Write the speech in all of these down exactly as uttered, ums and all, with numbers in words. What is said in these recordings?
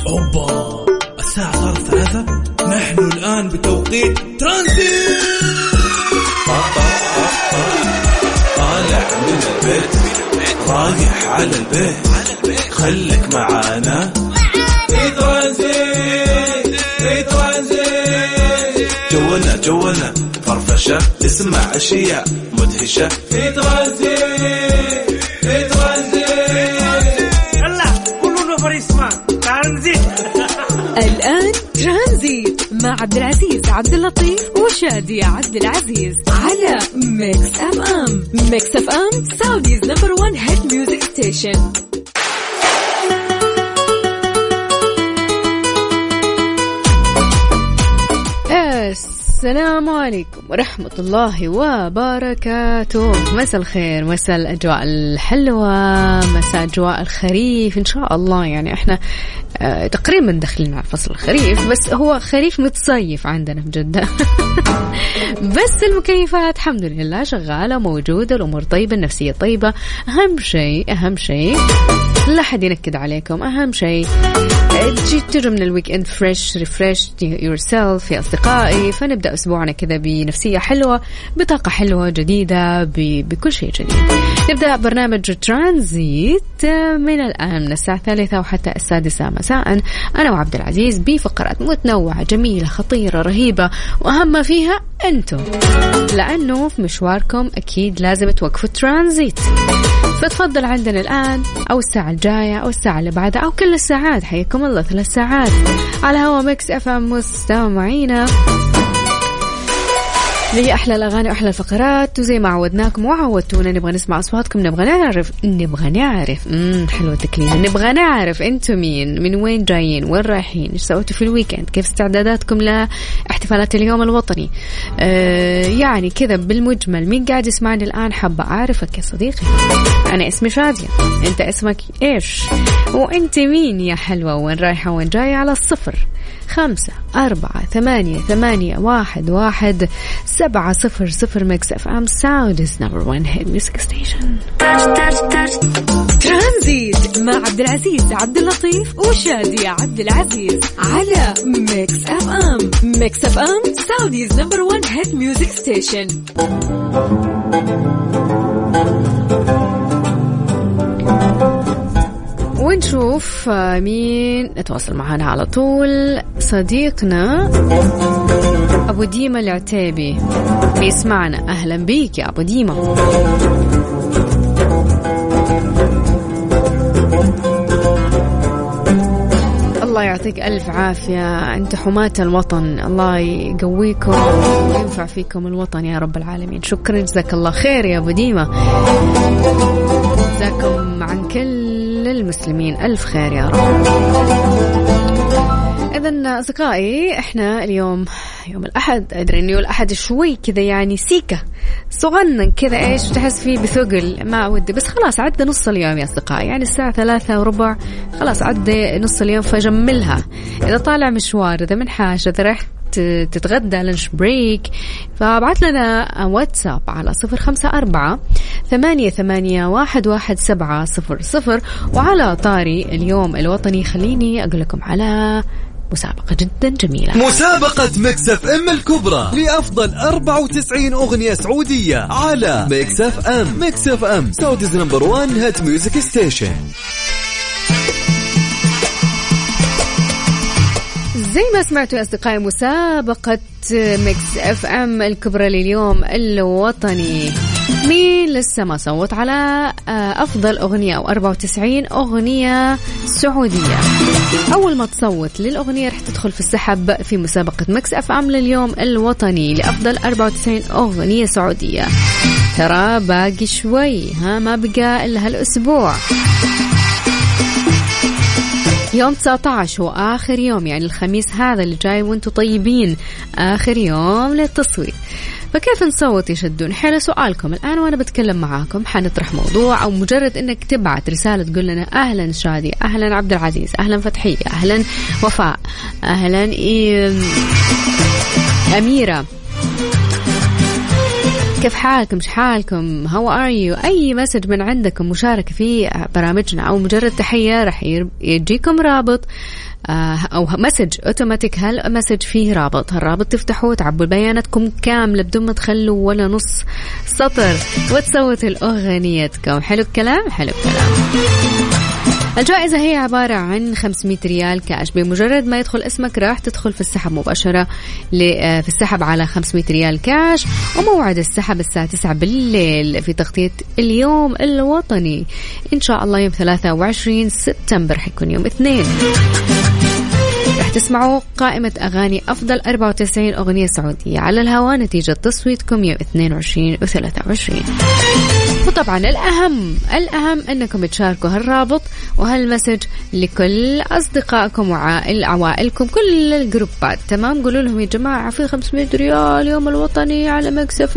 أوبا الساعة صارت ثلاثة. نحن الآن بتوقيت ترانزيت. طالع من البيت رايح على البيت خليك معانا في ترانزيت في ترانزيت. جولنا جولنا فرفشة تسمع أشياء مدهشة في ترانزيت في ترانزيت. يلا كلنا فريسما ترانزيت. الآن ترانزيت مع عبد العزيز عبد اللطيف وشادي عبد العزيز على ميكس أف أم. ميكس أف أم سعوديز نمبر وان هيت ميوزك ستيشن. السلام عليكم ورحمة الله وبركاته. مساء الخير، مساء الأجواء الحلوة، مساء أجواء الخريف إن شاء الله. يعني إحنا آه تقريبا داخلين على فصل الخريف، بس هو خريف متصيف عندنا في جدة. بس المكيفات الحمد لله شغالة موجودة، الأمور طيبة، النفسية طيبة. أهم شيء أهم شيء لا حد ينكد عليكم. أهم شيء تجي تجوا من الويك اند فريش ريفريش يور سيلف يا أصدقائي. فنبدأ أسبوعنا كذا بنفسية حلوة، بطاقة حلوة جديدة، بكل شيء جديد. نبدأ برنامج ترانزيت من الآن من الساعة الثالثة وحتى السادسة مساء، أنا وعبد العزيز بفقرات متنوعة جميلة خطيرة رهيبة، وأهم ما فيها أنتم، لأنه في مشواركم أكيد لازم توقفوا ترانزيت. فتفضل عندنا الآن أو الساعة الجاية أو الساعة اللي بعدها أو كل الساعات، حياكم الله، ثلاث ساعات على هوا ميكس أف أم مستمعينا لي أحلى الأغاني وأحلى الفقرات. وزي ما عودناكم وعودتونا نبغى نسمع أصواتكم، نبغى نعرف نبغى نعرف امم حلوة التكليم، نبغى نعرف أنتم مين، من وين جايين، وين رايحين، إيش سويتوا في الويكند، كيف استعداداتكم لاحتفالات اليوم الوطني. آه يعني كذا بالمجمل، مين قاعد يسمعني الآن؟ حابة أعرفك يا صديقي. أنا اسمي شادية، أنت اسمك إيش، وأنت مين يا حلوة، وين رايحة وين جاية؟ على الصفر خمسة أربعة ثمانية ثمانية واحد واحد سبعة صفر صفر. ميكس أف أم ساودز نمبر وان هيت ميوزك ستيشن. ترانزيت مع عبد العزيز عبد اللطيف وشادي عبد العزيز على ميكس أف أم. ميكس أف أم ساودز نمبر وان هيت ميوزك ستيشن. ونشوف مين نتواصل معنا على طول. صديقنا أبو ديما العتيبي بيسمعنا، أهلا بيك يا أبو ديما. الله يعطيك ألف عافية، أنت حماة الوطن، الله يقويكم وينفع فيكم الوطن يا رب العالمين. شكرا، جزاك الله خير يا أبو ديما، جزاكم عن كل المسلمين ألف خير يا رب. إذن أصدقائي، إحنا اليوم يوم الأحد، أدري إنه الأحد شوي كذا يعني سيكة صغنن كذا، إيش تحس فيه بثقل، ما ودي، بس خلاص عدى نص اليوم يا أصدقائي، يعني الساعة ثلاثة وربع، خلاص عدى نص اليوم، فجملها. إذا طالع مشوار، إذا من حاجة، إذا رحت تتغدى لنش بريك، فابعت لنا واتساب على صفر خمسة أربعة ثمانية ثمانية واحد واحد سبعة صفر صفر. وعلى طاري اليوم الوطني، خليني أقول لكم على مسابقة جدا جميلة، مسابقة ميكس أف أم الكبرى لأفضل أربعة وتسعين أغنية سعودية على ميكس أف أم. ميكس أف أم سعوديز نمبر وان هيت ميوزك ستيشن. زي ما سمعتوا يا أصدقائي، مسابقة ميكس أف أم الكبرى لليوم الوطني. مين لسه ما صوت على أفضل أغنية أو أربعة وتسعين أغنية سعودية؟ أول ما تصوت للأغنية رح تدخل في السحب في مسابقة ميكس أف أم لليوم الوطني لأفضل أربعة وتسعين أغنية سعودية. ترى باقي شوي، ها ما بقى إلا هالأسبوع. يوم تسعة عشر هو آخر يوم، يعني الخميس هذا اللي جاي وانتم طيبين، آخر يوم للتصويت. فكيف نصوت يشدون؟ حين سؤالكم الآن وأنا بتكلم معاكم، حنطرح موضوع أو مجرد إنك تبعت رسالة تقول لنا أهلا شادي، أهلا عبد العزيز، أهلا فتحية، أهلا وفاء، أهلا إيه أميرة، كيف حالكم؟ مش حالكم؟ هاو ار يو؟ أي مسج من عندكم مشاركة في برامجنا أو مجرد تحية رح يجيكم رابط أو مسج أوتوماتيك. هالمسج فيه رابط، هالرابط تفتحوه تعبوا بياناتكم كاملة بدون ما تخلوا ولا نص سطر وتصوتوا الأغنيتكم. حلو الكلام؟ حلو الكلام. الجائزة هي عبارة عن خمسمية ريال كاش. بمجرد ما يدخل اسمك راح تدخل في السحب مباشرة في السحب على خمسمية ريال كاش. وموعد السحب الساعة تسعة بالليل في تغطية اليوم الوطني إن شاء الله يوم ثلاثة وعشرين سبتمبر، حيكون يوم اثنين. رح تسمعوا قائمة أغاني أفضل أربعة وتسعين أغنية سعودية على الهواء نتيجة تصويتكم يوم اثنين وعشرين وثلاثة وعشرين. وطبعا الأهم الأهم أنكم تشاركوا هالرابط وهالمسج لكل أصدقائكم وعائل عوائلكم كل الجروبات. تمام؟ قولوا لهم يا جماعة في خمسمية ريال يوم الوطني على مكسف.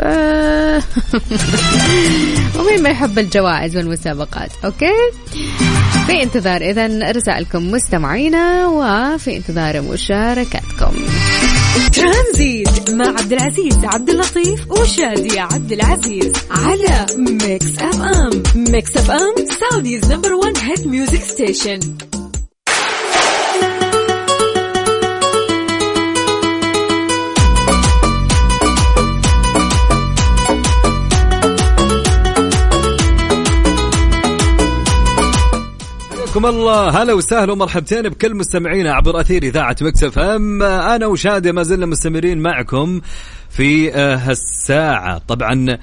ومين ما يحب الجوائز والمسابقات. أوكي، في انتظار إذن رسائلكم مستمعينا وفي انتظار مشاركاتكم. ترانزيت مع عبد العزيز عبد اللطيف وشادي عبد العزيز على ميكس اف ام. ميكس اف ام سعوديز نمبر وان هيت ميوزك ستيشن. حياكم الله، هلا وسهلا ومرحبتين بكل مستمعينا عبر أثير إذاعة ميكس اف ام. أنا وشادي ما زلنا مستمرين معكم في هالساعة. طبعا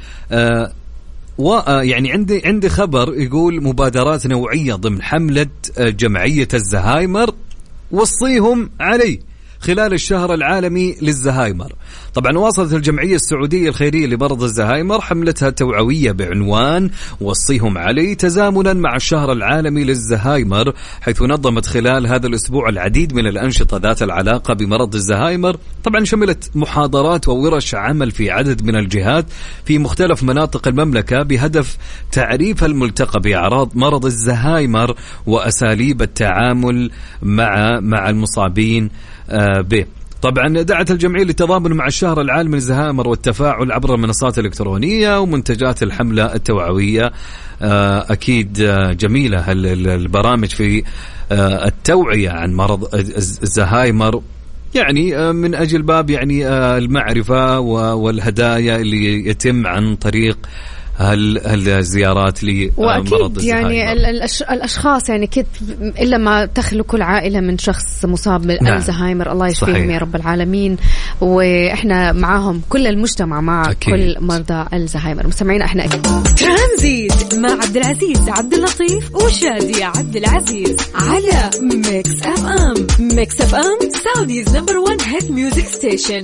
يعني عندي عندي خبر يقول مبادرات نوعية ضمن حملة جمعية الزهايمر وصيهم علي خلال الشهر العالمي للزهايمر. طبعا واصلت الجمعية السعودية الخيرية لمرض الزهايمر حملتها التوعوية بعنوان وصيهم علي تزامنا مع الشهر العالمي للزهايمر، حيث نظمت خلال هذا الأسبوع العديد من الأنشطة ذات العلاقة بمرض الزهايمر. طبعا شملت محاضرات وورش عمل في عدد من الجهات في مختلف مناطق المملكة بهدف تعريف الملتقى بأعراض مرض الزهايمر وأساليب التعامل مع مع المصابين به. طبعا دعت الجمعية للتضامن مع الشهر العالمي للزهايمر والتفاعل عبر المنصات الإلكترونية ومنتجات الحملة التوعوية. أكيد جميلة البرامج في التوعية عن مرض الزهايمر، يعني من أجل باب يعني المعرفة والهدايا اللي يتم عن طريق هالزيارات لمرض الزهايمر. يعني الأشخاص يعني كيف إلا ما تخلو كل عائلة من شخص مصاب بالزهايمر. نعم. الله يشفيهم يا رب العالمين، وإحنا معاهم كل المجتمع مع أكيد. كل مرضى الزهايمر. مستمعين احنا ترانزيت مع عبد العزيز عبد اللطيف وشادي عبد العزيز على ميكس اف ام. ميكس اف ام سعوديز نمبر وان هيت ميوزك ستيشن.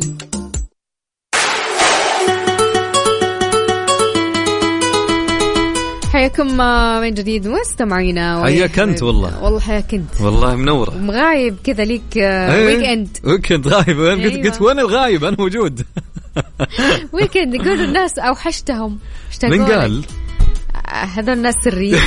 حياكم من جديد مستمعينا. حياك أنت والله. والله حياك أنت والله منورة. مغايب كذا ليك ويكند. ويكند غايب. أيوة. قلت قلت وين الغايب؟ أنا موجود. ويكند يقولوا الناس أوحشتهم. من قال؟ هذا الناس سريين.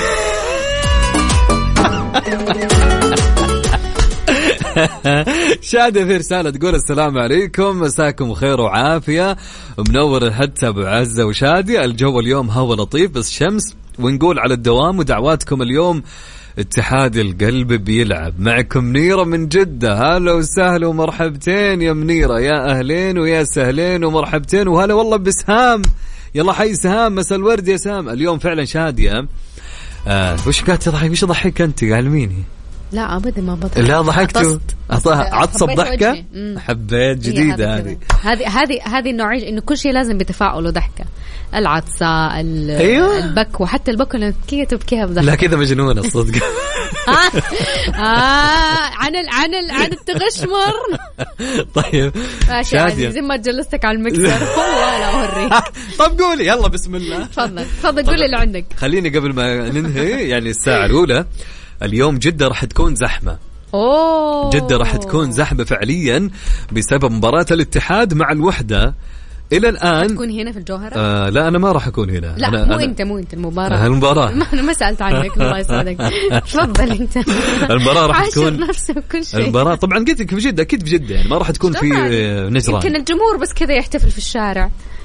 شادة في رسالة تقول السلام عليكم، مساكم خير وعافية، منور الهدى أبو عزة وشادي. الجو اليوم هوا لطيف بس شمس، ونقول على الدوام ودعواتكم اليوم اتحاد القلب بيلعب. معكم منيرة من جدة. هلا وسهلا ومرحبتين يا منيرة، يا أهلين ويا سهلين ومرحبتين. وهلا والله بسهام، يلا حي سهام، مساء الورد يا سهام. اليوم فعلا شادية آه وش قاعد تضحك؟ وش ضحك أنت؟ علميني. لا أبدا ما بضحك. لا ضحكتوا عطس بضحكة. حبيت جديدة هذه هذه هذه هذه النوعية إنه كل شيء لازم بتفاعل وضحكة. العطسة أيوة. البك وحتى البك اللي كي تبكيها بضحك. لا كذا مجنونة الصدق. آه عن ال عن ال عن التغشمر. طيب شادية زي ما جلستك على المكسر والله لا أوريك. طب قولي يلا بسم الله. تفضل تفضل قولي اللي عندك. خليني قبل ما ننهي يعني الساعة الأولى، اليوم جدة راح تكون زحمة. أوه. جدة راح تكون زحمة فعليا بسبب مباراة الاتحاد مع الوحدة. إلى الآن تكون هنا في الجوهرة؟ آه لا أنا ما راح أكون هنا. لا أنا مو أنا أنت مو أنت المباراة. آه المباراة. ما أنا ما سألت عنك. الله يسعدك. تفضل أنت. المباراة راح تكون نفسه وكل شيء. المباراة طبعا قلت لك في جدة، أكيد في جدة يعني ما راح تكون في نجران. يمكن الجمهور بس كذا يحتفل في الشارع.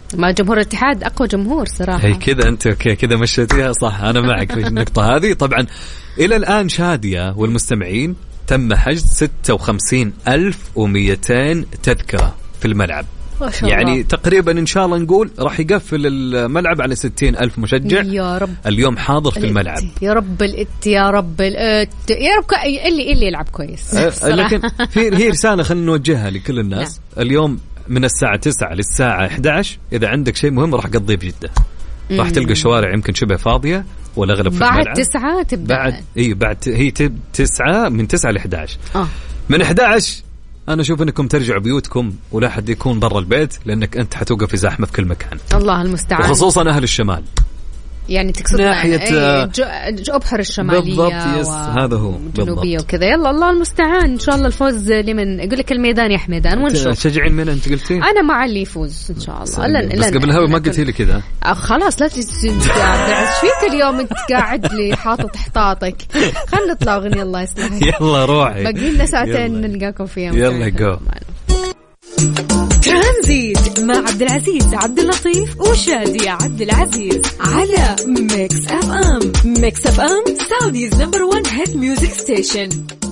ما جمهور الاتحاد أقوى جمهور صراحة. هي كذا أنت كذا مشيتيها صح، أنا معك في النقطة هذه. طبعا إلى الآن شادية والمستمعين تم حجز ستة وخمسين ألف ومئتين تذكرة في الملعب. يعني تقريبا إن شاء الله نقول راح يقفل الملعب على ستين ألف مشجع يا رب. اليوم حاضر في الملعب. يا رب الات يا رب الات يا رب اللي اللي يلعب كويس. لكن في هي رسالة خلينا نوجهها لكل الناس. لا. اليوم من الساعة تسعة للساعة إحدى عشر إذا عندك شيء مهم راح قضيه بجدة. راح تلقى الشوارع يمكن شبه فاضية ولا أغلب في الملعب. بعد تسعة تبدأ. بعد إيه بعد هي تب تسعة من تسعة لإحدى عشر. آه. من إحدى عشر أنا أشوف أنكم ترجعوا بيوتكم ولا حد يكون برا البيت لأنك أنت حتوقف في زحمة في كل مكان. الله المستعان. وخصوصا أهل الشمال. يعني تقصد ناحية أبحر الشمالية بالضبط. يس هذا هو الجنوبية وكذا. يلا الله المستعان. إن شاء الله الفوز لمن يقول لك الميدان يا حميدان ونشوف. تشجعين من أنت قلتي؟ أنا مع اللي يفوز إن شاء الله. لا بس قبل هذا ما قلتي لي كذا. خلاص لا تجعل فيك اليوم أنت قاعد لي حاطط حطاطك. خلنا نطلع أغنية الله يسلمك. يلا روحي. باقي لنا ساعتين نلقاكم فيها. يلا جو. ترانزيت مع عبد العزيز عبد اللطيف وشادية عبد العزيز على ميكس اف ام. ميكس اف ام سعوديز نمبر وان هيت ميوزك ستيشن.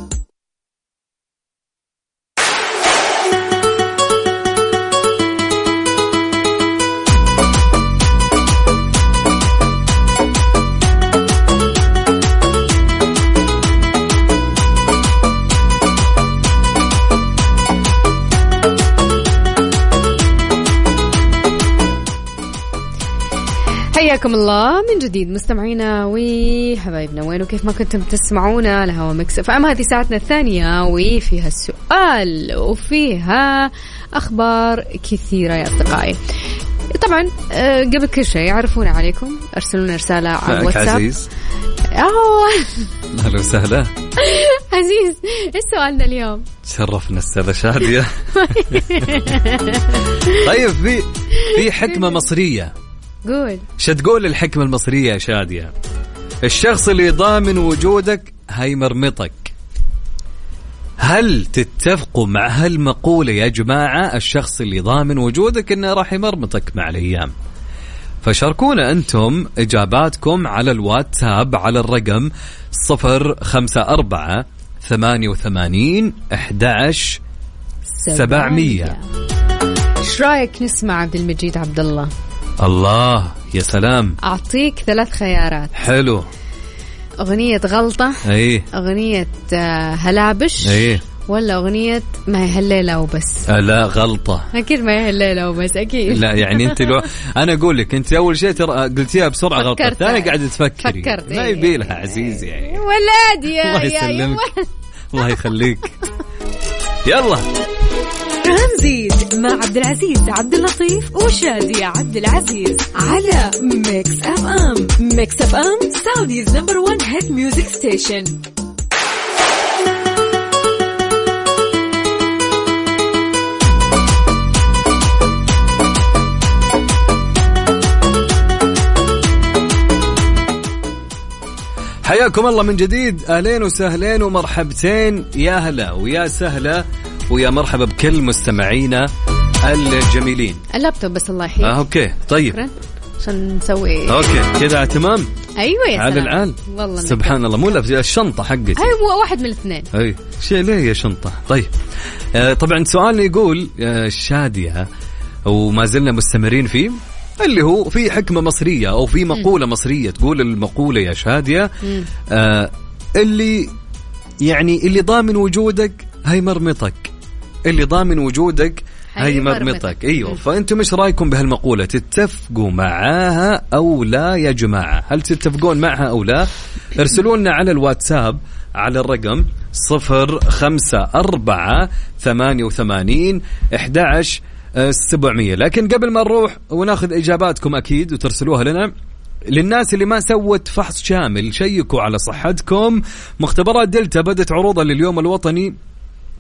حياكم الله من جديد مستمعينا وحبايبنا وين وكيف ما كنتم تسمعونا لهوا ميكس اف ام. هذه ساعتنا الثانية وفيها السؤال وفيها أخبار كثيرة يا أصدقائي. طبعا قبل كل شيء عرفونا عليكم، ارسلوا لنا رسالة على الواتساب. عزيز أوه أهلا وسهلا عزيز. إيش سؤالنا اليوم؟ شرفنا السادة شادية. طيب في في حكمة مصرية. قول. شو تقول الحكمة المصرية يا شادية؟ الشخص اللي ضامن وجودك هيمرمطك. هل تتفقوا مع هالمقولة يا جماعة؟ الشخص اللي ضامن وجودك إنه راح يمرمطك مع الأيام. فشاركونا أنتم إجاباتكم على الواتساب على الرقم صفر خمسة أربعة ثمانية وثمانين أحد عشر سبعمية. إيش رأيك نسمع عبد المجيد عبد الله؟ الله يا سلام. أعطيك ثلاث خيارات. حلو. أغنية غلطة. أيه. أغنية هلابش. أيه. ولا أغنية ما هي هالليلة وبس. لا غلطة. أكيد ما هي هالليلة وبس أكيد. لا يعني أنت لو أنا أقول لك أنت أول شيء ترى قلتيها بسرعة غلطة. ثاني قاعدة تفكري. فكرت. ما يبي لها عزيز يعني. ولاد يا الله يسلمك. الله يخليك. يلا. ترانزيت مع عبد العزيز عبد اللطيف وشادية عبد العزيز على ميكس اف ام. ميكس اف ام سعوديز نمبر وان هيت ميوزك ستيشن. حياكم الله من جديد. أهلين وسهلين ومرحبتين. يا هلا ويا سهلا ويا مرحبا بكل مستمعينا الجميلين. اللابتوب بس الله يحييك. آه أوكي طيب عشان نسوي أوكي كذا تمام. أيوة يا على العال. والله سبحان الله. مو لابس الشنطة حقتي. أيوة واحد من الاثنين. أي شيء ليه يا شنطة. طيب آه طبعا سؤالنا يقول آه شادية وما زلنا مستمرين فيه اللي هو في حكمة مصرية أو في مقولة م. مصرية تقول المقولة يا شادية آه اللي يعني اللي ضامن وجودك هيمرمطك. اللي ضامن وجودك هيمرمطك. ايوه. فانتم ايش رايكم بهالمقولة؟ تتفقوا معاها او لا يا جماعة؟ هل تتفقون معها او لا؟ ارسلوا لنا على الواتساب على الرقم صفر خمسة أربعة ثمانية وثمانين أحد عشر سبعمية. لكن قبل ما نروح وناخذ إجاباتكم أكيد وترسلوها لنا، للناس اللي ما سوت فحص شامل شيكوا على صحتكم. مختبرات دلتا بدت عروضها لليوم الوطني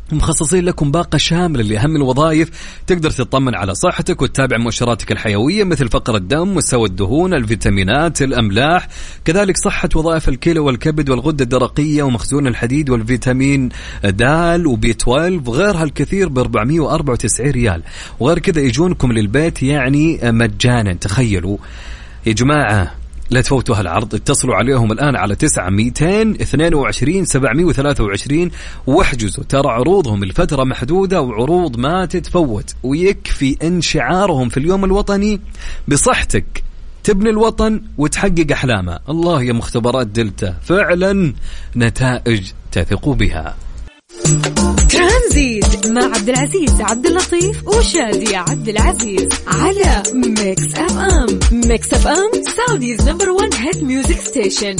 مخصصين لكم باقة شاملة لأهم الوظائف، تقدر تطمن على صحتك وتتابع مؤشراتك الحيوية مثل فقر الدم، مستوى الدهون، الفيتامينات، الأملاح، كذلك صحة وظائف الكلى والكبد والغدة الدرقية ومخزون الحديد والفيتامين د وبي اثنا عشر وغيرها الكثير ب أربعمية وأربعة وتسعين ريال. وغير كذا يجونكم للبيت يعني مجانا. تخيلوا يا جماعة، لا تفوتوا هالعرض. اتصلوا عليهم الآن على تسعة مئتين اثنين وعشرين سبعمية وثلاثة وعشرين واحجزوا. ترى عروضهم الفترة محدودة وعروض ما تتفوت، ويكفي إن شعارهم في اليوم الوطني بصحتك تبني الوطن وتحقق أحلامه. الله يا مختبرات دلتا، فعلا نتائج تثق بها. ترانزيت مع عبد العزيز عبد اللطيف وشادي عبد العزيز على ميكس اف ام. ميكس اف ام سعوديز نمبر ون هيت ميوزك ستيشن.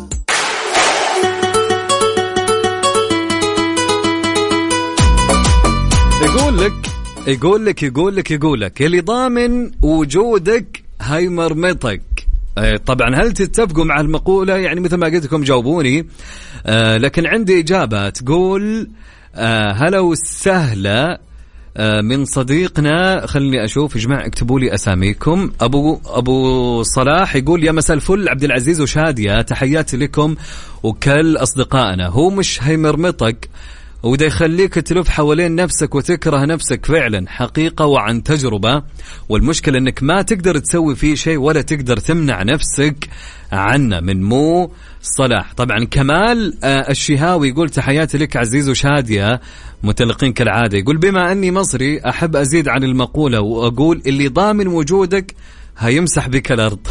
يقول لك يقول لك يقول لك يقول لك اللي ضامن وجودك هيمرمطك. طبعا هل تتفقوا مع المقولة؟ يعني مثل ما قلت لكم جاوبوني. آه لكن عندي إجابة تقول آه هلا وسهلا آه من صديقنا. خلني أشوف يا جماعة، اكتبوا لي أساميكم. أبو أبو صلاح يقول يا مساء الفل عبد العزيز وشادية، تحياتي لكم وكل أصدقائنا. هو مش هيمرمطك وده يخليك تلف حوالين نفسك وتكره نفسك، فعلا حقيقة وعن تجربة. والمشكلة انك ما تقدر تسوي فيه شيء ولا تقدر تمنع نفسك عنه. من مو صلاح. طبعا كمال الشهاوي يقول تحياتي لك عزيز وشادية متلقين كالعادة. يقول بما اني مصري احب ازيد عن المقولة واقول اللي ضامن وجودك هيمسح بك الارض.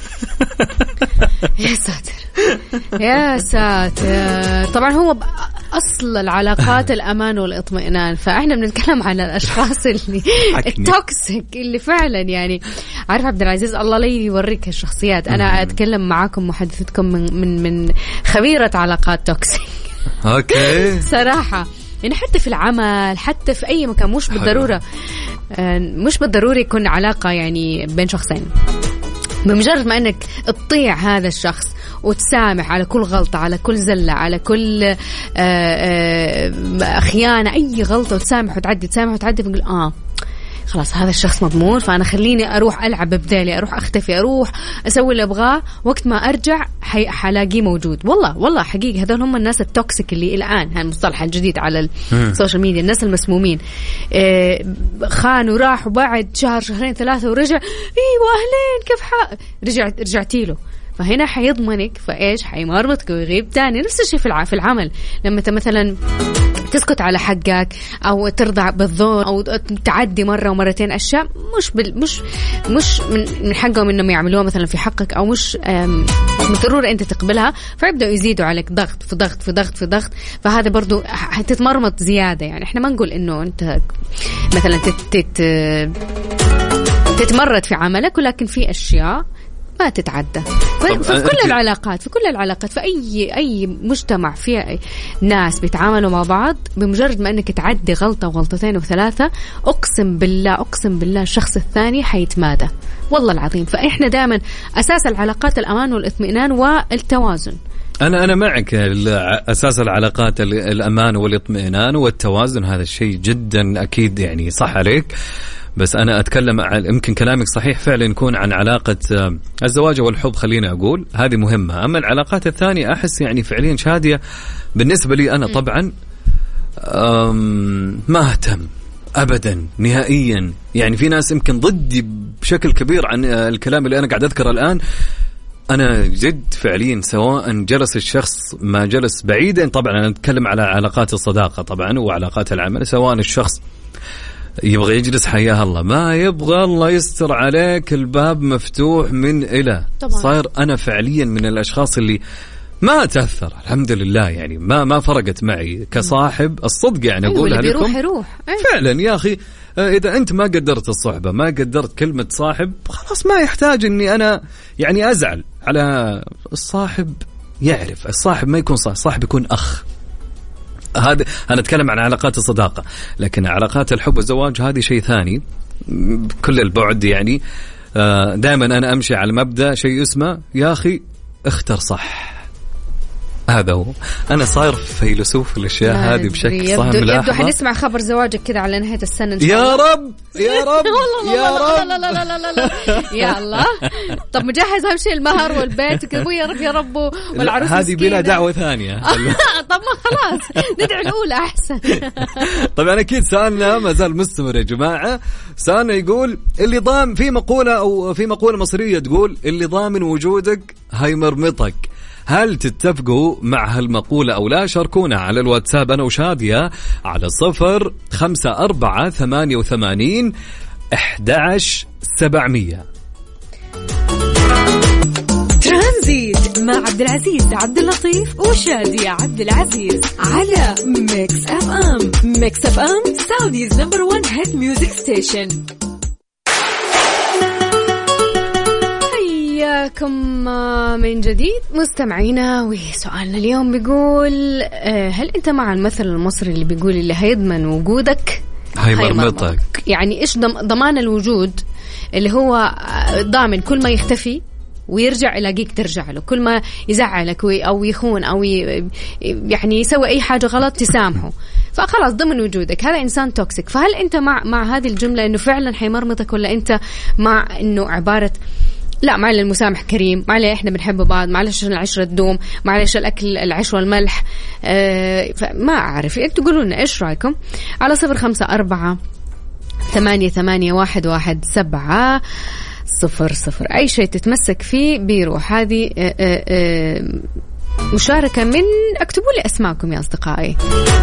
يا ساتر يا ساتر. طبعا هو أصل العلاقات الأمان والإطمئنان، فإحنا بنتكلم عن الأشخاص اللي التوكسيك اللي فعلا يعني عارف عبد العزيز الله لي يوريك الشخصيات. أنا أتكلم معاكم محدثتكم من من من خبيرة علاقات توكسيك. أوكي. صراحة يعني حتى في العمل، حتى في أي مكان، مش بالضرورة مش بالضرورة يكون علاقة يعني بين شخصين. بمجرد ما أنك تطيع هذا الشخص وتسامح على كل غلطة، على كل زلة، على كل خيانة، أي غلطة وتسامح وتعدي تسامح وتعدي، بنقول آه خلاص هذا الشخص مضمون، فأنا خليني أروح ألعب ببدالي، أروح أختفي، أروح أسوي اللي أبغاه، وقت ما أرجع حلاقيه موجود. والله والله حقيقة هذول هم الناس التوكسيك اللي الآن هالمصطلح الجديد على السوشيال ميديا، الناس المسمومين. خان وراح وبعد شهر شهرين ثلاثة ورجع، إيوه أهلين كيف حق رجعت رجعتي له، فهنا حيضمنك، فإيش حيمرمطك ويغيب تاني. نفس الشيء في العمل، لما أنت مثلا تسكت على حقك أو ترضى بالظلم أو تعدي مرة ومرتين أشياء مش بال مش مش من من حقهم إنهم يعملوها مثلا في حقك، أو مش مش بالضرورة أنت تقبلها، فيبدأوا يزيدوا عليك ضغط في ضغط في ضغط في ضغط، فهذا برضو هتتمرمط زيادة. يعني إحنا ما نقول إنه أنت مثلا تت تتمرد في عملك، ولكن في أشياء ما تتعدى في كل العلاقات، في كل العلاقات، في أي أي مجتمع فيه ناس بيتعاملوا مع بعض، بمجرد ما أنك تعدي غلطة وغلطتين وثلاثة، أقسم بالله أقسم بالله الشخص الثاني حيتمادى والله العظيم. فإحنا دائما أساس العلاقات الأمان والإطمئنان والتوازن. أنا أنا معك. أساس العلاقات الأمان والإطمئنان والتوازن، هذا الشيء جدا أكيد يعني صح عليك. بس أنا أتكلم عن يمكن كلامك صحيح فعلا يكون عن علاقة الزواج والحب، خليني أقول هذه مهمة. أما العلاقات الثانية أحس يعني فعليا شادية بالنسبة لي أنا طبعا ما أهتم أبدا نهائيا. يعني في ناس يمكن ضدي بشكل كبير عن الكلام اللي أنا قاعد أذكره الآن. أنا جد فعليا سواء جلس الشخص ما جلس بعيدا، طبعا أنا أتكلم على علاقات الصداقة طبعا وعلاقات العمل، سواء الشخص يبغى يجلس حياه الله، ما يبغى الله يستر عليك، الباب مفتوح من إلى صاير. أنا فعليا من الأشخاص اللي ما تأثر الحمد لله، يعني ما ما فرقت معي كصاحب الصدق. يعني أيوة أقولها لكم يروح يروح. أيوة. فعلا يا أخي إذا أنت ما قدرت الصحبة، ما قدرت كلمة صاحب، خلاص ما يحتاج إني أنا يعني أزعل على الصاحب. يعرف الصاحب ما يكون صاحب، صاحب يكون أخ. هذا أنا أتكلم عن علاقات الصداقة، لكن علاقات الحب والزواج هذه شيء ثاني كل البعد. يعني دائما أنا أمشي على مبدأ شيء اسمه يا أخي اختر صح. هذا هو. أنا صاير فيلسوف الأشياء هذه بشكل صح. يبدو, يبدو حنسمع خبر زواجك كذا على نهاية السنة إن شاء يا الله. رب يا رب يا رب. لا لا لا لا لا لا يا الله. طب مجهز أهم شيء المهر والبيت وكذا يا رب يا رب والعروس هذه بلا دعوة ثانية. طب ما خلاص ندعو الأولى أحسن. طبعا أكيد سألنا ما زال مستمر يا جماعة. سألنا يقول اللي ضامن في مقولة أو في مقولة مصرية تقول اللي ضامن وجودك هيمرمطك. هل تتفقوا مع هالمقولة أو لا؟ شاركونا على الواتساب أنا وشادية على صفر خمسة أربعة ثمانية وثمانين أحد عشر سبعمية. ترانزيت مع عبد العزيز عبد اللطيف وشادية عبد العزيز على ميكس اف ام. ميكس اف ام سعوديز نمبر ون هيت ميوزك ستيشن. حياكم من جديد مستمعينا. وسؤالنا اليوم بيقول هل أنت مع المثل المصري اللي بيقول اللي هيضمن وجودك هيمرمطك؟ يعني إيش ضمان الوجود؟ اللي هو ضامن كل ما يختفي ويرجع يلاقيك ترجع له، كل ما يزعلك أو يخون أو يعني يسوي أي حاجة غلط تسامحه، فخلاص ضمن وجودك. هذا إنسان توكسيك. فهل أنت مع مع هذه الجملة إنه فعلا حيمرمطك، ولا أنت مع إنه عبارة لا معلش المسامح كريم، معلش إحنا بنحب بعض، معلش العشرة تدوم، معلش الأكل العيش والملح؟ أه فما أعرف، أنتوا قولوا لنا إيش رأيكم على صفر خمسة أربعة ثمانية ثمانية واحد واحد سبعة صفر صفر. أي شيء تتمسك فيه بيروح. هذه أه أه مشاركة من اكتبوا لي أسماءكم يا أصدقائي.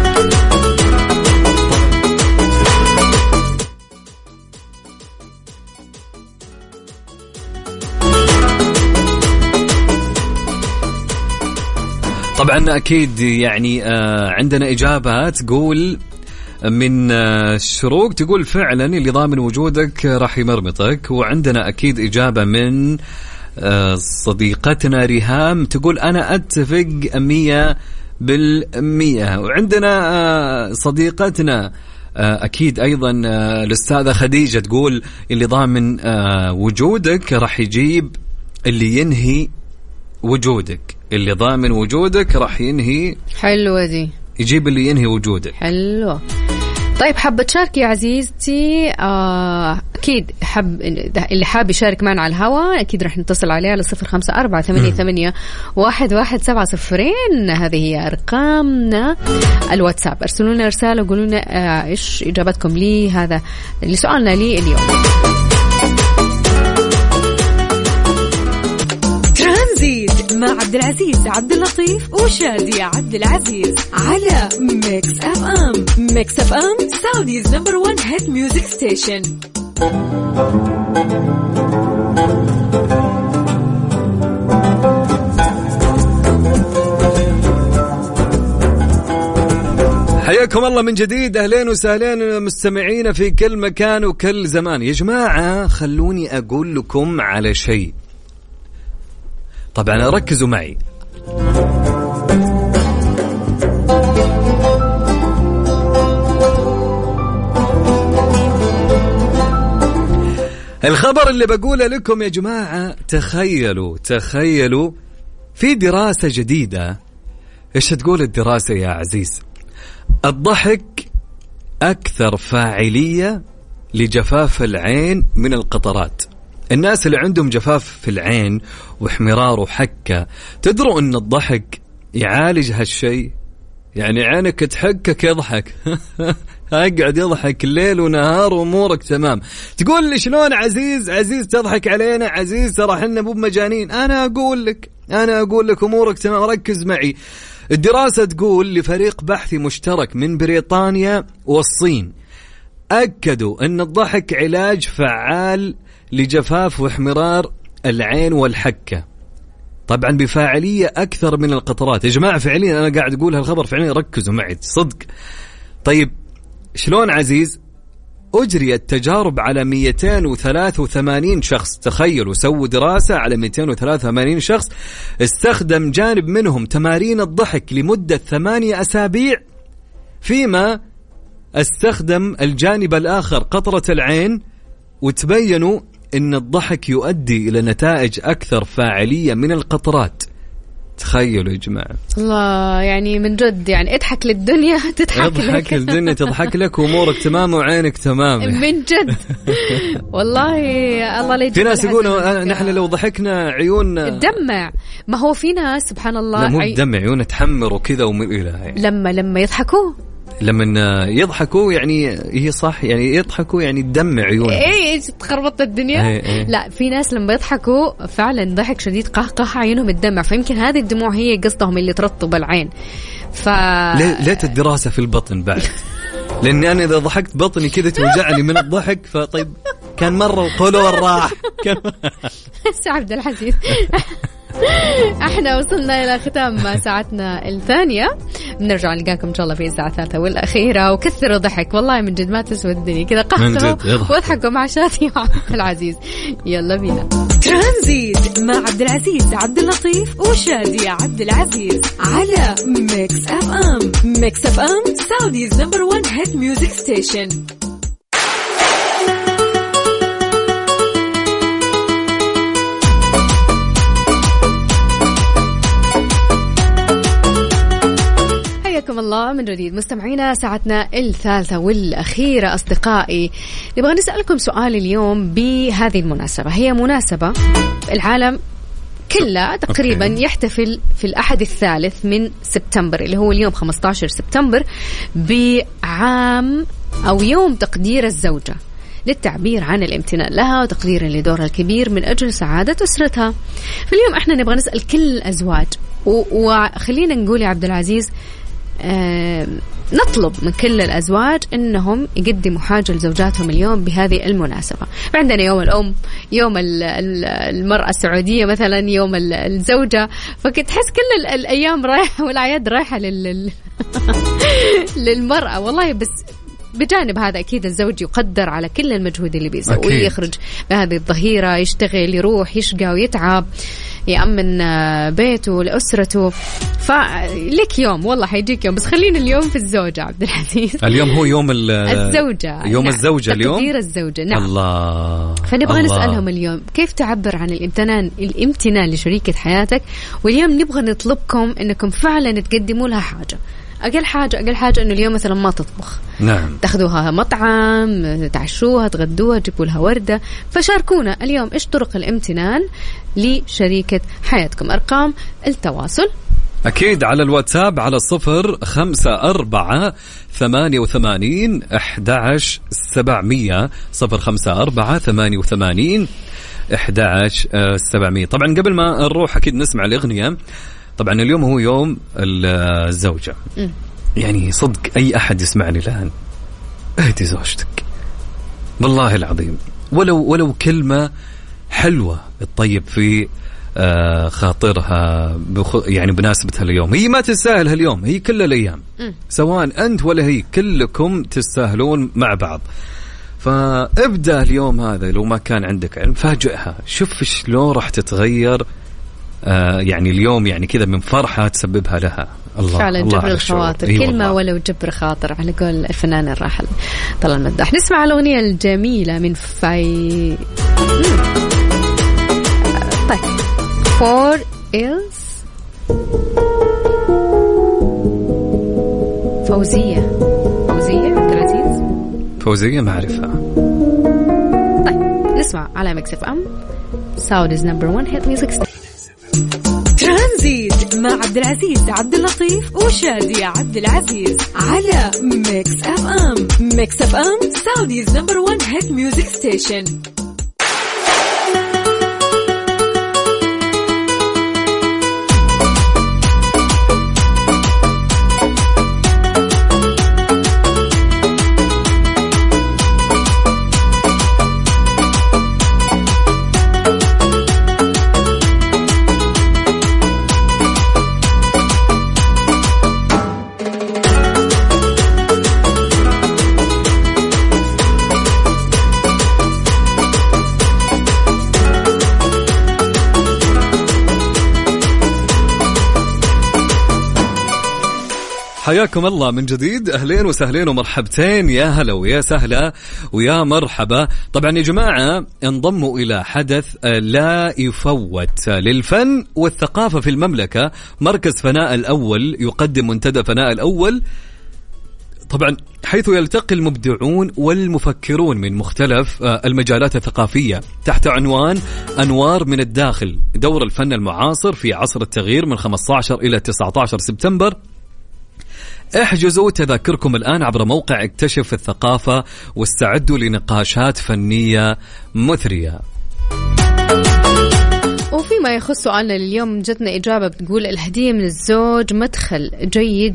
طبعا أكيد يعني آه عندنا إجابة تقول من آه شروق تقول فعلا اللي ضامن وجودك راح يمرمطك. وعندنا أكيد إجابة من آه صديقتنا ريهام تقول أنا أتفق مية بالمية. وعندنا آه صديقتنا آه أكيد أيضا آه الأستاذة خديجة تقول اللي ضامن آه وجودك راح يجيب اللي ينهي وجودك. اللي ضامن وجودك راح ينهي. حلوة دي، يجيب اللي ينهي وجودك. حلوة. طيب حابة تشاركي يا عزيزتي؟ آه أكيد حب اللي حاب يشارك معنا على الهواء أكيد رح نتصل عليه على صفر خمسة أربعة ثمانية ثمانية واحد واحد سبعة صفرين. هذه هي أرقامنا الواتساب. أرسلوا لنا رسالة وقولوا لنا آه إيش إجابتكم لي هذا اللي سؤالنا لي اليوم. ترانزيت مع عبد العزيز عبد اللطيف وشادية عبد العزيز على ميكس اف ام. ميكس اف ام سعوديز نمبر ون هيت ميوزك ستيشن. حياكم الله من جديد. أهلين وسهلين مستمعين في كل مكان وكل زمان. يا جماعة خلوني أقول لكم على شيء، طبعا ركزوا معي. الخبر اللي بقوله لكم يا جماعة، تخيلوا تخيلوا في دراسة جديدة. إيش تقول الدراسة يا عزيز؟ الضحك أكثر فاعلية لجفاف العين من القطرات. الناس اللي عندهم جفاف في العين واحمرار وحكة، تدروا أن الضحك يعالج هالشيء؟ يعني عينك تحكك يضحك أقعد يضحك الليل ونهار وأمورك تمام. تقول لي شلون عزيز عزيز تضحك علينا عزيز، ترى حنا مو بمجانين. أنا أقول لك أنا أقول لك أمورك تمام، ركز معي. الدراسة تقول لفريق بحثي مشترك من بريطانيا والصين أكدوا أن الضحك علاج فعال لجفاف واحمرار العين والحكة، طبعا بفاعلية أكثر من القطرات. يا جماعة فعليا أنا قاعد أقول هالخبر فعليا، ركزوا معي صدق. طيب شلون عزيز؟ أجريت تجارب على مئتين وثلاثة وثمانين شخص. تخيلوا سووا دراسة على مئتين وثلاثة وثمانين شخص، استخدم جانب منهم تمارين الضحك لمدة ثمانية أسابيع، فيما استخدم الجانب الآخر قطرة العين، وتبينوا أن الضحك يؤدي إلى نتائج أكثر فاعلية من القطرات. تخيلوا يا جماعة. الله يعني من جد يعني اضحك للدنيا تضحك لك. اضحك للدنيا تضحك لك وامورك تمام وعينك تمام. من جد والله الله لا يجزيك. في ناس يقولوا نحن لو ضحكنا عيون تدمع. ما هو في ناس سبحان الله لا مو تدمع عيون تحمر وكذا ومئلة يعني. لما لما يضحكوا لما يضحكوا يعني هي صح يعني يضحكوا يعني تدمع عيون. ايه تخربط الدنيا. ايه ايه. لا في ناس لما يضحكوا فعلا ضحك شديد قهقه عيونهم تدمع فيمكن هذه الدموع هي قصدهم اللي ترطب العين. ف ليت الدراسة في البطن بعد لأني أنا إذا ضحكت بطني كذا توجعني من الضحك فطيب كان مرة وقولوا الراح كان سي عبد العزيز. احنا وصلنا الى ختام ساعتنا الثانيه. بنرجع نلقاكم ان شاء الله في الساعه الثالثه والاخيره وكثروا ضحك والله من جد ما تسوى الدنيا كذا قهقهوا واضحكوا مع شادي وعبد العزيز. يلا بينا ترانزيت مع عبد العزيز عبد اللطيف وشادي عبد العزيز على ميكس اف ام. ميكس اف ام سعوديز نمبر وان هيت ميوزك ستيشن. حياكم الله من جديد مستمعينا ساعتنا الثالثة والأخيرة. أصدقائي نبغى نسألكم سؤال اليوم بهذه المناسبة. هي مناسبة العالم كله تقريبا أوكي. يحتفل في الأحد الثالث من سبتمبر اللي هو اليوم خمسة عشر سبتمبر بعام أو يوم تقدير الزوجة للتعبير عن الامتنان لها وتقديرا لدورها الكبير من أجل سعادة أسرتها. فاليوم احنا نبغى نسأل كل الأزواج وخلينا نقول يا عبد العزيز آه نطلب من كل الأزواج أنهم يقدموا حاجة لزوجاتهم اليوم بهذه المناسبة. عندنا يوم الأم، يوم المرأة السعودية مثلا، يوم الزوجة، فكنت تحس كل الأيام رايحة والأعياد رايحة لل... للمرأة والله. بس بجانب هذا أكيد الزوج يقدر على كل المجهود اللي بيسويه، يخرج بهذه الظهيرة، يشتغل، يروح يشقى ويتعب، يأمن بيته لأسرته. فلك يوم والله حيجيك يوم، بس خلينا اليوم في الزوجة عبد العزيز. اليوم هو يوم الزوجة، يوم نعم. الزوجة اليوم تقدير الزوجة. نعم. الله. فنبغى الله. نسألهم اليوم كيف تعبر عن الامتنان الامتنان لشريكة حياتك. واليوم نبغى نطلبكم انكم فعلا تقدموا لها حاجة. أقل حاجة أقل حاجة إنه اليوم مثلا ما تطبخ، نعم، تاخذوها مطعم، تعشوها، تغدوها، تجيبوا لها وردة. فشاركونا اليوم إيش طرق الامتنان لشريكة حياتكم. أرقام التواصل أكيد على الواتساب على صفر خمسة أربعة ثمانية وثمانين أحد عشر سبعمية صفر خمسة أربعة ثمانية وثمانين أحد عشر سبعمية. طبعا قبل ما نروح أكيد نسمع الأغنية. طبعا اليوم هو يوم الزوجة. م. يعني صدق أي أحد يسمعني الآن اهدي زوجتك والله العظيم، ولو ولو كلمة حلوة تطيب في خاطرها يعني بناسبة اليوم. هي ما تستاهل هاليوم، هي كل الأيام، م. سواء أنت ولا هي، كلكم تستاهلون مع بعض. فابدأ اليوم هذا لو ما كان عندك علم، فاجئها، شوف شلون راح تتغير آه يعني اليوم، يعني كذا من فرحة تسببها لها. الله فعلا الله جبر الخواطر. إيه كلمة والله. ولو جبر خاطر على قول الفنان الراحل طلال المداح. نسمع الأغنية الجميلة من في طيب فور إلز فوزية فوزية عبد العزيز فوزية معرفة. طيب نسمع على ميكس اف ام سعوديز نمبر وان هيت ميوزك ستيشن. ترانزيت مع عبد العزيز عبد اللطيف وشادي عبد العزيز على ميكس اف ام. ميكس اف ام سعوديز نمبر وان هيت ميوزك ستيشن. حياكم الله من جديد، أهلين وسهلين ومرحبتين، يا هلا ويا سهلا ويا مرحبا. طبعا يا جماعة انضموا إلى حدث لا يفوت للفن والثقافة في المملكة. مركز فناء الأول يقدم منتدى فناء الأول، طبعا حيث يلتقي المبدعون والمفكرون من مختلف المجالات الثقافية تحت عنوان أنوار من الداخل، دور الفن المعاصر في عصر التغيير، من خمسة عشر إلى تسعة عشر سبتمبر. احجزوا تذاكركم الآن عبر موقع اكتشف الثقافة واستعدوا لنقاشات فنية مثرية. وفيما يخص سؤالنا لليوم جتنا إجابة بتقول الهدية من الزوج مدخل جيد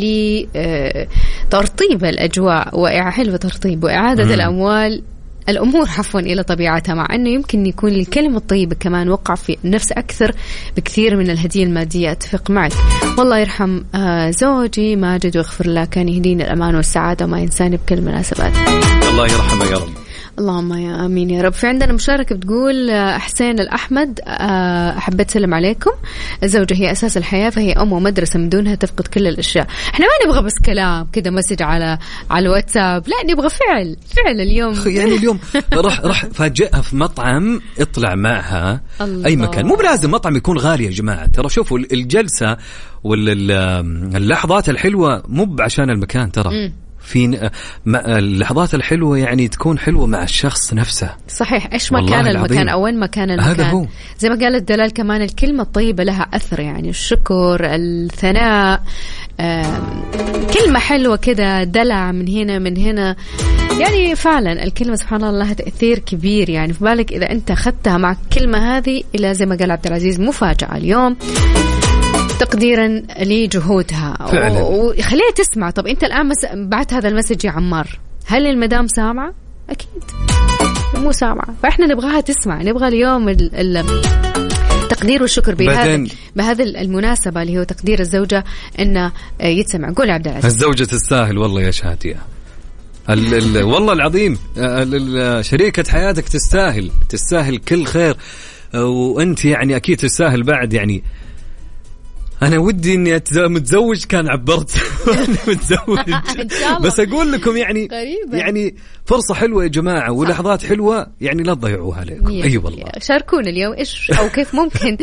لترطيب الأجواء وحلو ترطيب وإعادة مم. الأموال الأمور عفوا إلى طبيعتها، مع أنه يمكن يكون الكلمة الطيبة كمان وقع في نفس أكثر بكثير من الهدية المادية. أتفق معك. والله يرحم زوجي ماجد ويغفر له، كان يهديني الأمان والسعادة وما ينساني بكل مناسبات. الله يرحمه يا رب. اللهم يا آمين يا رب. في عندنا مشاركة بتقول حسين الأحمد، أحبت أسلم عليكم. الزوجة هي أساس الحياة، فهي أم ومدرسة، من دونها تفقد كل الأشياء. إحنا ما نبغى بس كلام كده مسج على على الواتساب، لا نبغى فعل فعل. اليوم يعني اليوم راح راح فاجئها في مطعم، اطلع معها الله. أي مكان، مو بلازم مطعم يكون غالي يا جماعة، ترى شوفوا الجلسة واللحظات الحلوة مو عشان المكان، ترى م. في اللحظات الحلوة يعني تكون حلوة مع الشخص نفسه. صحيح، إيش ما كان المكان أو وين ما كان المكان، هذا هو. زي ما قالت دلال كمان الكلمة الطيبة لها أثر، يعني الشكر، الثناء، كلمة حلوة كده، دلع من هنا من هنا، يعني فعلا الكلمة سبحان الله لها تأثير كبير. يعني في بالك إذا أنت أخذتها مع الكلمة هذه إلى زي ما قال عبد العزيز مفاجأة اليوم تقديرا لجهودها وخليها تسمع. طب انت الان مس... بعت هذا المسج يا عمار، هل المدام سامعه؟ اكيد مو سامعه، فاحنا نبغاها تسمع. نبغى اليوم ال... التقدير والشكر بهذا بهذا المناسبه اللي هو تقدير الزوجه انه يتسمع. قول عبد العزيز. الزوجه تستاهل والله يا شاديه، ال... ال... والله العظيم ال... شريكه حياتك تستاهل تستاهل كل خير، وانت يعني اكيد تستاهل بعد. يعني أنا ودي إني متزوج كان عبرت متزوج بس أقول لكم يعني قريبا. يعني فرصة حلوة يا جماعة ولحظات حلوة، يعني لا تضيعوها عليكم. أي أيوة والله. شاركونا اليوم إيش أو كيف ممكن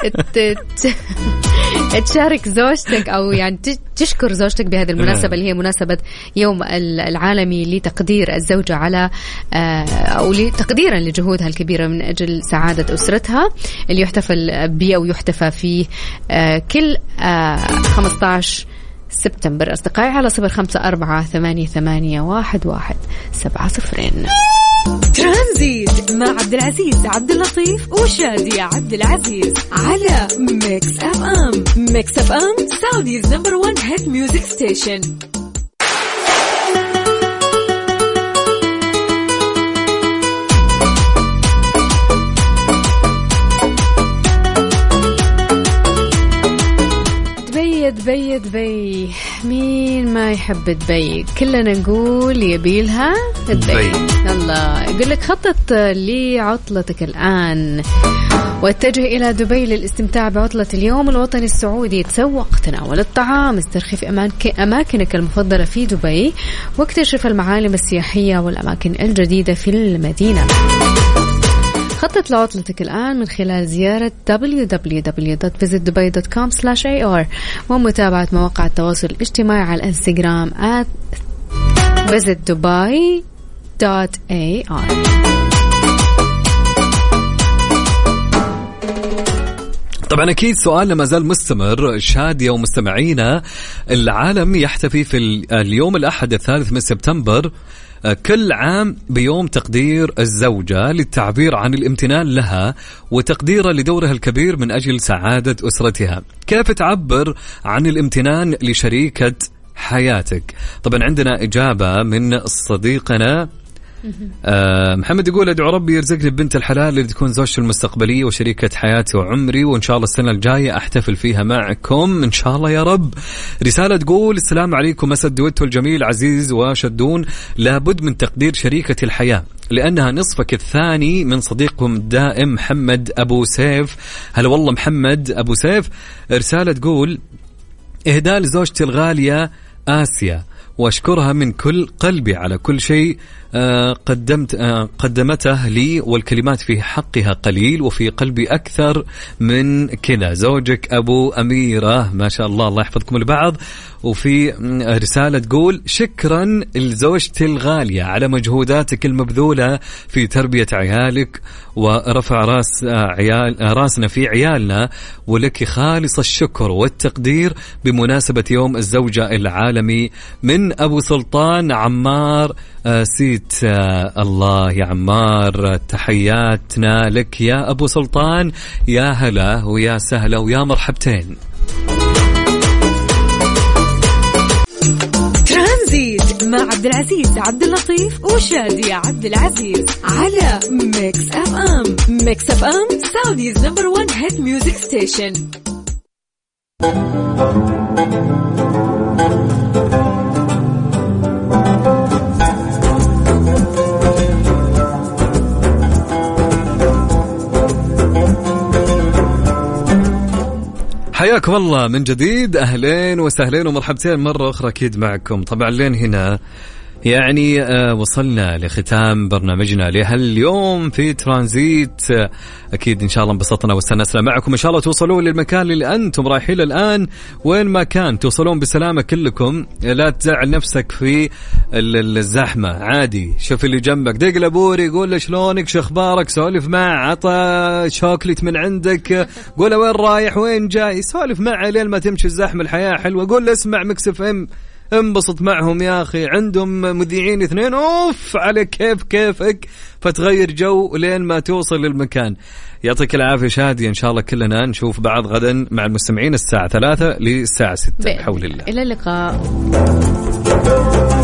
تشارك زوجتك أو يعني تشكر زوجتك بهذه المناسبة اللي هي مناسبة يوم العالمي لتقدير الزوجة على أو تقديرا لجهودها الكبيرة من أجل سعادة أسرتها، اللي يحتفل به أو يحتفى فيه كل خمسة عشر سبتمبر. أصدقائي على صفر خمسة أربعة ثمانية ثمانية واحد واحد سبعة صفرين. ترانزيت مع عبد العزيز عبد اللطيف وشادية عبد العزيز على ميكس أف أم. ميكس أف أم سعوديز نمبر وان هيت ميوزك ستيشن. دبي دبي مين ما يحب دبي؟ كلنا نقول يبيلها دبي. الله يقول لك خطط لعطلتك الآن واتجه إلى دبي للاستمتاع بعطلة اليوم الوطني السعودي. تسوق، تناول الطعام، استرخي في أماكنك المفضلة في دبي، واكتشف المعالم السياحية والأماكن الجديدة في المدينة. خطط لعطلتك الآن من خلال زيارة دبليو دبليو دبليو دوت فيزيت دبي دوت كوم سلاش إيه آر ومتابعة مواقع التواصل الاجتماعي على الانستغرام آت فيزيت دبي دوت إيه آر. طبعا أكيد سؤالنا ما زال مستمر شادية ومستمعينا. العالم يحتفي في اليوم الأحد الثالث من سبتمبر كل عام بيوم تقدير الزوجة للتعبير عن الامتنان لها وتقديرها لدورها الكبير من أجل سعادة أسرتها. كيف تعبر عن الامتنان لشريكة حياتك؟ طبعا عندنا إجابة من صديقنا آه محمد، يقول أدعو ربي يرزقني بنت الحلال اللي تكون زوجتي المستقبلية وشريكة حياتي وعمري، وإن شاء الله السنة الجاية أحتفل فيها معكم إن شاء الله يا رب. رسالة تقول السلام عليكم، مساء دويتو الجميل عزيز وشدون. لابد من تقدير شريكة الحياة لأنها نصفك الثاني، من صديقكم الدائم محمد أبو سيف. هلا والله محمد أبو سيف. رسالة تقول إهداء لزوجتي الغالية آسيا، وأشكرها من كل قلبي على كل شيء قدمت قدمته لي، والكلمات في حقها قليل وفي قلبي أكثر من كذا. زوجك أبو أميرة، ما شاء الله، الله يحفظكم لبعض. وفي رسالة تقول شكرا لزوجتي الغالية على مجهوداتك المبذولة في تربية عيالك ورفع راس عيال راسنا في عيالنا، ولك خالص الشكر والتقدير بمناسبة يوم الزوجة العالمي، من أبو سلطان عمار سيت. الله يا عمار، تحياتنا لك يا أبو سلطان، يا هلا ويا سهلا ويا مرحبتين. ترانزيت مع عبد العزيز عبد اللطيف وشادي عبد العزيز على ميكس اف ام. ميكس اف ام سعوديز نمبر وان هيت ميوزك ستيشن. حياكم الله من جديد، أهلين وسهلين ومرحبتين مرة أخرى أكيد معكم. طبعا لين هنا يعني آه وصلنا لختام برنامجنا لهاليوم في ترانزيت. آه أكيد إن شاء الله انبسطنا واستنسنا معكم. إن شاء الله توصلون للمكان اللي أنتم رايحين الآن، وين ما كان توصلون بسلامة كلكم. لا تزعل نفسك في الزحمة، عادي. شوف اللي جنبك، دق لبوري، قول له شلونك، شخبارك، سولف معه، عطى شوكليت من عندك، قول له وين رايح وين جاي، سولف معه لين ما تمشي الزحمة. الحياة حلوة. قول له اسمع ميكس اف ام، انبسط معهم يا أخي، عندهم مذيعين اثنين أوف على كيف كيفك، فتغير جو لين ما توصل للمكان. يعطيك العافية شادي. إن شاء الله كلنا نشوف بعض غدا مع المستمعين الساعة ثلاثة للساعة ستة بحول الله. إلى اللقاء.